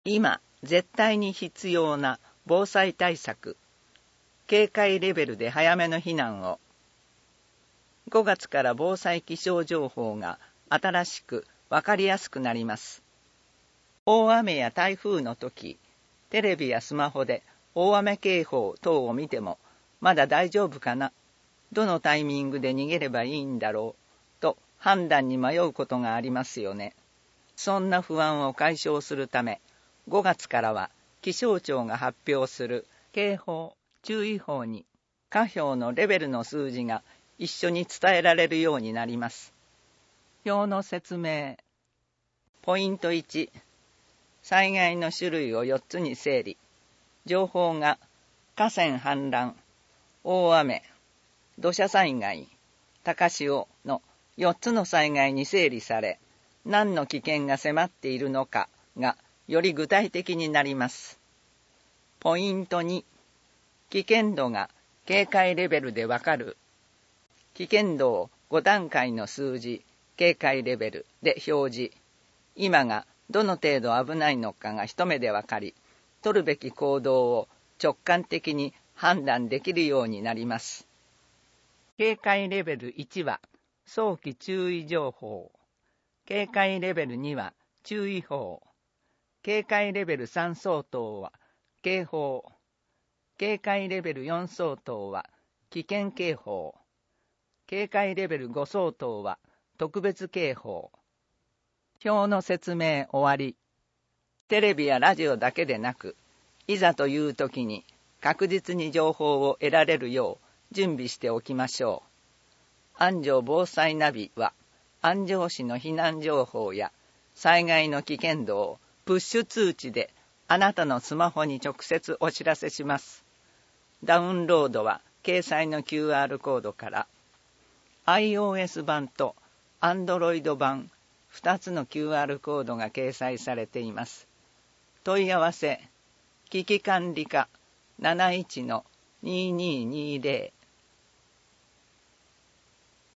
今絶対に必要な防災対策、警戒レベルで早めの避難を。5月から防災気象情報が新しく分かりやすくなります。大雨や台風の時、テレビやスマホで大雨警報等を見てもまだ大丈夫かな、どのタイミングで逃げればいいんだろうと判断に迷うことがありますよね。そんな不安を解消するため、5月からは気象庁が発表する警報・注意報に下表のレベルの数字が一緒に伝えられるようになります。表の説明。ポイント1、災害の種類を4つに整理。情報が河川氾濫、大雨、土砂災害、高潮の4つの災害に整理され、何の危険が迫っているのかがより具体的になります。ポイント2、危険度が警戒レベルでわかる。危険度を5段階の数字、警戒レベルで表示。今がどの程度危ないのかが一目でわかり、取るべき行動を直感的に判断できるようになります。警戒レベル1は早期注意情報。警戒レベル2は注意報。警戒レベル3相当は警報。警戒レベル4相当は危険警報。警戒レベル5相当は特別警報。表の説明終わり。テレビやラジオだけでなく、いざという時に確実に情報を得られるよう準備しておきましょう。安城防災ナビは、安城市の避難情報や災害の危険度をプッシュ通知であなたのスマホに直接お知らせします。ダウンロードは掲載の QR コードから。iOS 版と Android 版2つの QR コードが掲載されています。問い合わせ、危機管理課 71-2220